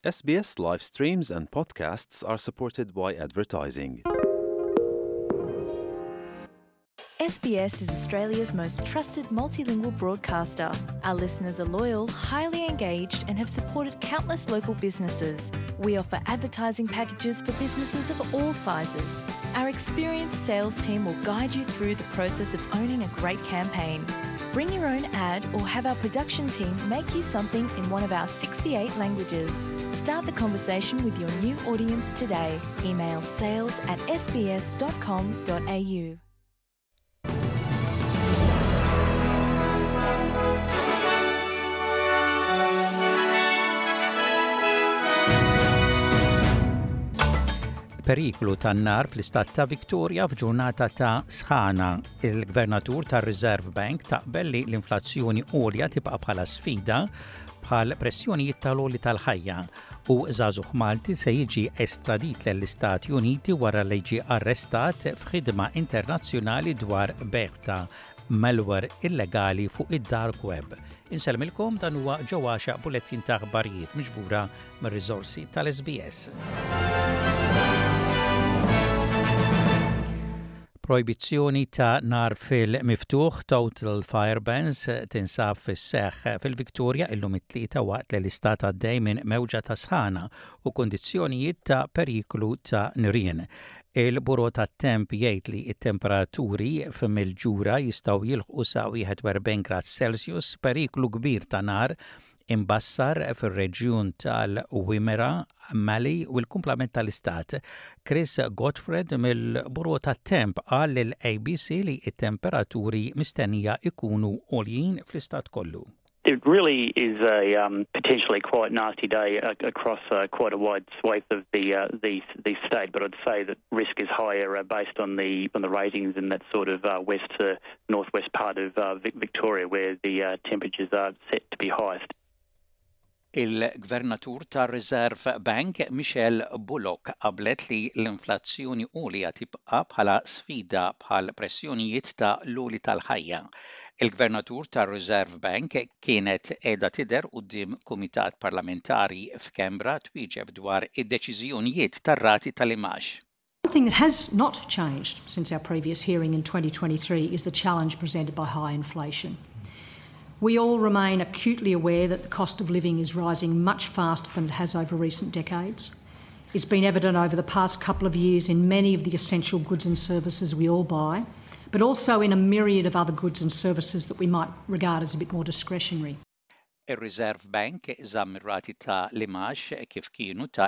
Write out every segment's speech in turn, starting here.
SBS live streams and podcasts are supported by advertising. SBS is Australia's most trusted multilingual broadcaster. Our listeners are loyal, highly engaged, and have supported countless local businesses. We offer advertising packages for businesses of all sizes. Our experienced sales team will guide you through the process of owning a great campaign. Bring your own ad or have our production team make you something in one of our 68 languages. Start the conversation with your new audience today. Email sales@sbs.com.au. Periklu tan-nar fl-istat ta' Victoria f'ġurnata ta' sħana. Il-Gvernatur tar-Reserve Bank taqbel li l-inflazzjoni għolja tibqa' bħala sfida bħal pressjonijiet tal-għoli tal-ħajja u Żagħżugħ Malti se jiġi estradit lill-Istati Uniti wara li jiġi arrestat f'ħidma internazzjonali dwar beħ ta' malware illegali fuq id-dark web. Insellmilkom dan huwa ġewwa bulettin ta' aħbarijiet miġbura mir-riżorsi tal-SBS. Proibizzjoni ta' nar fil-miftuħ total fire bans tinsab fis-seħħ fil-Victoria illum it-tlieta waqt li l-istat għaddej minn mewġa ta' sħana u kondizzjonijiet ta' periklu ta' nirien. Il-Buro tat-Temp jgħid li t-temperaturi f'Mildura jistgħu jilħqu sa 41 grad Celsius, periklu kbir ta' nar imbassar fir-reġjun tal-Wimmera, Mallee u l-kumplament tal-istat. Chris Godfred mill-Buro tat-Temp qal lill-ABC li t-temperaturi mistennija ikunu għoljin fl-istat kollu. It really is a potentially quite nasty day across quite a wide swath of the state, but I'd say that risk is higher based on the ratings in that sort of west to northwest part of Victoria, where the temperatures are set to be highest. Il-Gvernatur tar-Reserve Bank Michelle Bullock qablet li l-inflazzjoni għolja tibqa' bħala sfida bħal pressjonijiet ta' l-għoli tal-ħajja. Il-Gvernatur tar-Reserve Bank kienet qiegħda tidher quddiem Kumitat Parlamentari f'Canberra twieġeb dwar id-deċiżjonijiet tar-rati tal-imax. One thing that has not changed since our previous hearing in 2023 is the challenge presented by high inflation. We all remain acutely aware that the cost of living is rising much faster than it has over recent decades. It's been evident over the past couple of years in many of the essential goods and services we all buy, but also in a myriad of other goods and services that we might regard as a bit more discretionary. Ir-Reserve Bank żamm ir-rati ta' l-imax kif kienu ta'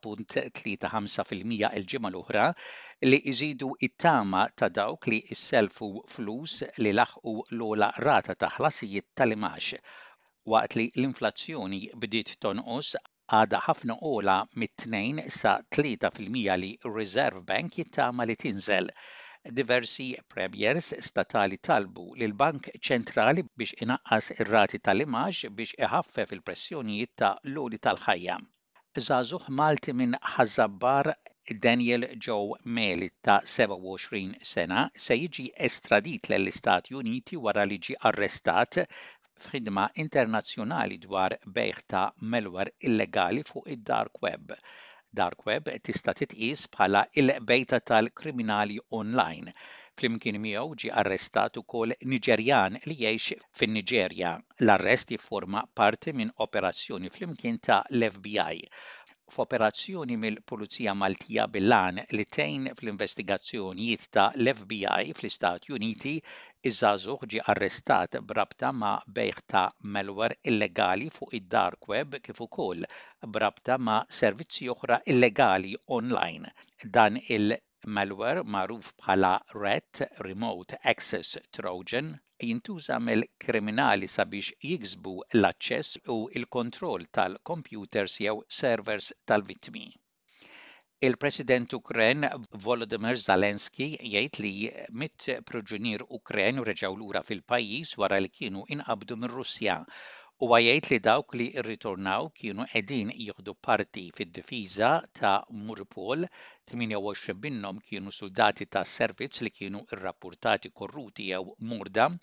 4.35% il-ġimgħa l-oħra li jżidu it-tama ta' dawk li isselfu flus li laħqu l-ogħla rata ta' ħlasijiet tal-imax. Waqt li l-inflazzjoni bdiet tonqos għadha ħafna ogħla mit-2 sa 3% li r-Reserve Bank jittama li tinżel. Diversi premiers statali talbu lil Bank Ċentrali biex inaqqas ir-rati tal-imax biex iħaffef il-pressjonijiet ta' l-għoli tal-ħajja. Żagħżugħ Malti minn Ħażabbar Daniel Joe Meli ta' 27 sena se jiġi estradit lill-Istati Uniti wara li ġie arrestat f'ħidma internazzjonali dwar bejħ ta' malware illegali fuq id-dark web. Dark web tista' titqies bħala il-bejta tal-kriminali online. Flimkien miegħu ġie arrestat ukoll Niġerjan li jgħix fin-Niġerja. L-arrest jiffurma parti minn operazzjoni flimkien ta' l-FBI. F'operazzjoni mill-Pulizija Maltija bil-għan li tgħin fl-investigazzjonijiet ta' l-FBI fl-Istati Uniti, iż-żagħżugħ ġie arrestat b'rabta ma' bejħ ta' malware illegali fuq id-dark web kif ukoll b'rabta ma' servizzi oħra illegali online. Dan il-malware magħruf bħala RAT Remote Access Trojan jintuża mill-kriminali sabiex jiksbu l-aċċess u l-kontroll tal-computers jew servers tal-vittmi. Il-President Ukren Volodymyr Zelensky jgħid li 100 priġunier Ukren reġgħu lura fil-pajjiż wara li kienu inqabdu mir-Russja. Huwa jgħid li dawk li rritornaw kienu qegħdin jieħdu parti fid-difiża ta' Mariupol, 28 minnhom kienu soldati tas-servizz li kienu rrappurtati korruti jew murda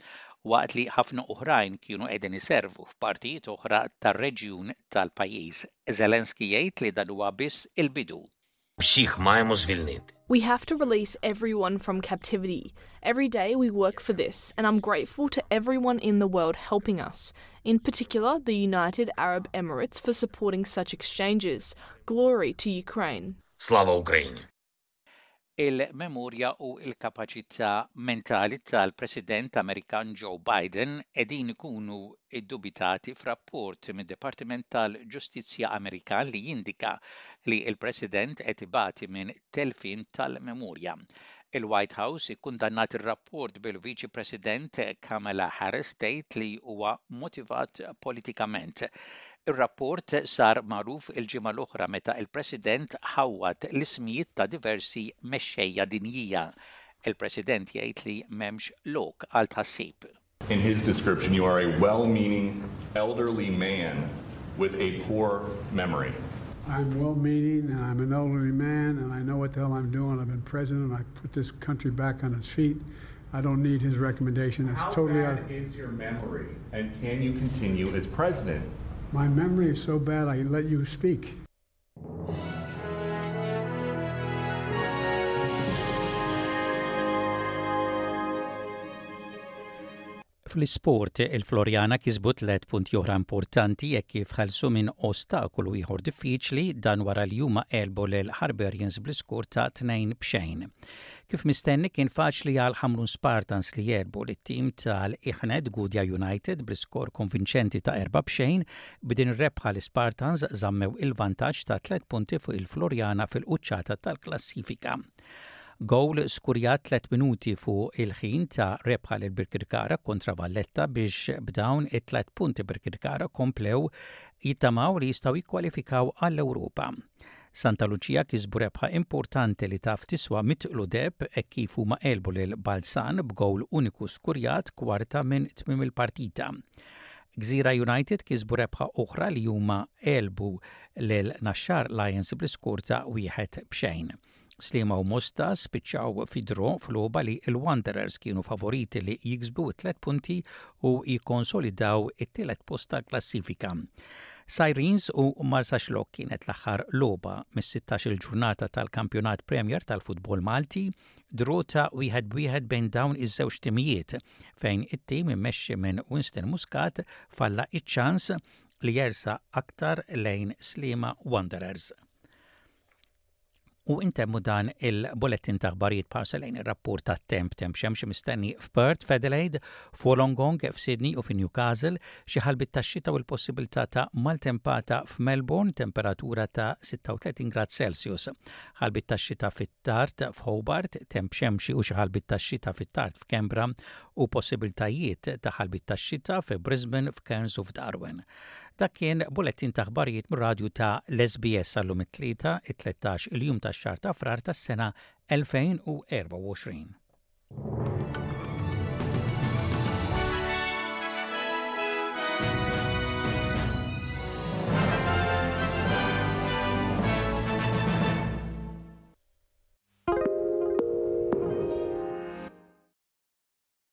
waqt li ħafna oħrajn kienu qegħdin iservu f'partijiet oħra tar-reġjun tal-pajjiż. Zelensky jgħid li dan huwa biss il-bidu. Всіх маємо звільнити. We have to release everyone from captivity. Every day we work for this, and I'm grateful to everyone in the world helping us, in particular the United Arab Emirates for supporting such exchanges. Glory to Ukraine. Слава Україні! Il-memorja u il-kapaċità mentali tal-President Amerikan Joe Biden qegħdin ikunu iddubitati f'rapport mid-Dipartiment tal-Ġustizzja Amerikan li jindika li l-President qed ibati minn telfin tal-memorja. Il-White House ikkundannat ir-rapport bil-Viċi President Kamala Harris tgħid li huwa motivat politikament. Ir-rapport sar magħruf il-ġimgħa l-oħra meta il-President ħawwat l-ismijiet ta' diversi mexxejja dinjija. Il-President jgħid li m'hemmx lok għal tħassib. In his description, you are a well-meaning elderly man with a poor memory. I'm well-meaning and I'm an elderly man and I know what the hell I'm doing. I've been president. I put this country back on its feet. I don't need his recommendation. It's totally How bad is your memory and can you continue as president? My memory is so bad I let you speak. Fl-isport, il-Florjana kisbut 3 punti oħra importanti jekk kif ħelsu minn ostakolu ieħor diffiċli dan wara li huma qelbu lil Harborians bl-iskur ta' 2-0. Kif mistenni kien faċli għal Hamrun Spartans li jerbu lit-tim tal-Iħned Gudja United bl-iskor konvinċenti ta' 4-0 b'din ir-rebħa l-Spartans żammew il-vantaġġ ta' 3 punti fuq il-Florjana fil-quċċata tal-klassifika. Gowl skurjat 3 minuti fuq il-ħin ta' rebħa lil Birkirkara kontra Valletta biex b'dawn it-3 punti Birkirkara komplew jittamaw li jistgħu jikkwalifikaw għall-Ewropa. Santa Lucia kisbu rebħa importanti li taf tiswa mitqlu deb kif huma qelbu lil Balzan b'gowl uniku skurjat kwarta minn tmiem il-partita. Gżira United kisbu rebħa oħra li huma qelbu lil Naxxar Lions bl-iskur ta' 1-0. Sliema u Mosta spiċċaw fidro f'logħba li l-Wanderers kienu favoriti li jiksbu 3 punti u jikkonsolidaw it-tielet post tal-klassifika. Sirens u Marsa Xlok kienet l-aħħar logħba mis-16 ġurnata tal-Kampjonat Premier tal-Futbol Malti, drota 1-1 bejn dawn iż-żewġ timijiet fejn it-tim immexxi minn Winston Muscat falla iċ-ċans li jersa aktar lejn Sliema Wanderers. U intemmu dan il-bulletin ta' aħbarijiet parselejn ir-rapport ta' temp xemx mistenni f'Perth, f'Adelaide, f'Wollongong, f'Sydney u f'Newcastle, xi ħalbit tax-xita u l-possibilità ta' maltempata f'Melbourne, temperatura ta' 36 grad Celsius. Ħalbit tax-xita fit-Tart f'Hobart, temp xemxi u xi ħalbit tax-xita fit-Tart f'Canberra u possibiltajiet ta' ħalbit tax-xita f'Brisbane, f'Cairns u f'Darwin. Dak kien bulletin ta' aħbarijiet mir-radju ta' l-SBS għallum it-tlieta, it-13 il-jum tax-xahar ta' frar tas-sena 2024.